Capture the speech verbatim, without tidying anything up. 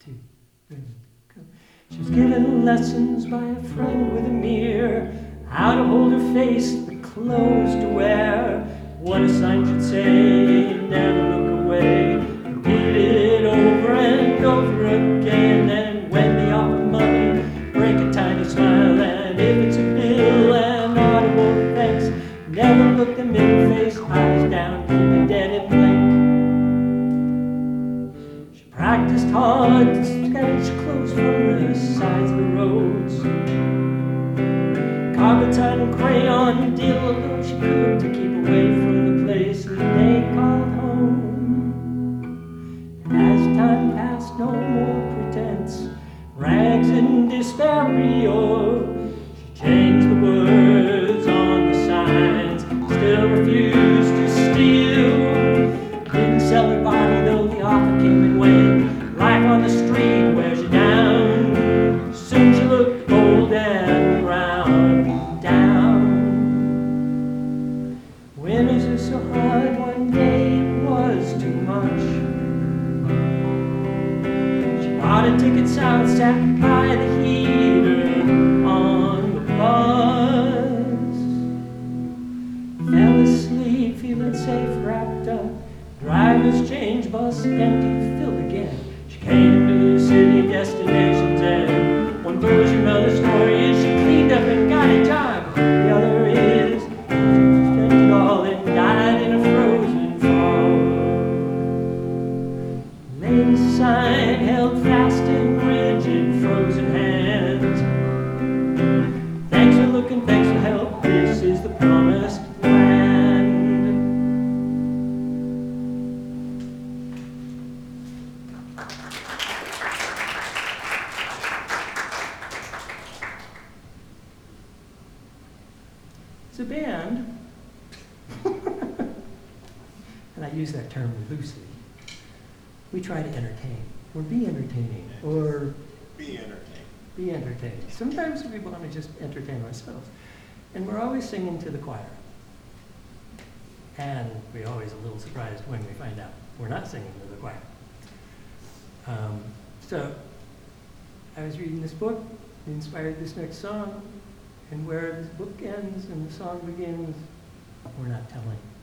two, three, go. She was given lessons by a friend with a mirror, how to hold her face, the clothes to wear, what a sign should say, never look away. Repeat it over and over again, and when they offer money, break a tiny smile, and if it's a bill, an audible thanks, never look them in the face, eyes down, keep it dead and blank. She practiced hard to sketch clothes from the sides of the roads, carbonite and crayon, did although she could to keep away from the place that they called home. And as time passed, no more pretense, rags and despair, she changed the words on the signs, still refused to steal, didn't sell her body though the offer came and went, life on the street wears you down, soon she looked old and ground down. Winters are so hard, one day it was too much. She bought a ticket south, sat by the heater on the bus, fell asleep feeling safe wrapped up, driver's change, bus empty, filled again. She came to city destinations, and one version of the story is she cleaned up and got a job. The other is she spent it all and died in a frozen fog. Lane sign held fast in rigid frozen hands. Thanks for looking, thanks for help, this is the promised land. It's a band, and I use that term loosely. We try to entertain, or be entertaining, or Be entertained. be entertained. Sometimes we want to just entertain ourselves. And we're always singing to the choir. And we're always a little surprised when we find out we're not singing to the choir. Um, so I was reading this book, it inspired this next song, and where this book ends and the song begins, we're not telling.